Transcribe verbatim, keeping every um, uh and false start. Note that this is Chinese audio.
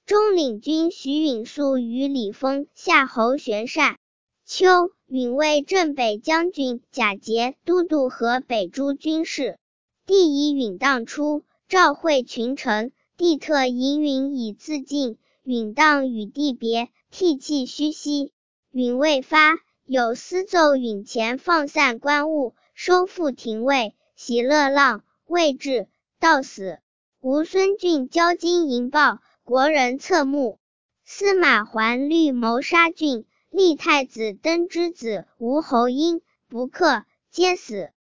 中领军徐允素与李丰、夏侯玄善。秋，允为镇北将军、假节都督河北诸军事。帝以允当出，召会群臣，帝特引允以自尽。允当与帝别，涕泣吁兮。允未发，有司奏允前放散官务，收复廷尉，袭乐浪，未至，到死。吴孙峻交金银报，国人侧目。司马桓虑谋杀峻，立太子登之子吴侯婴不克，皆死。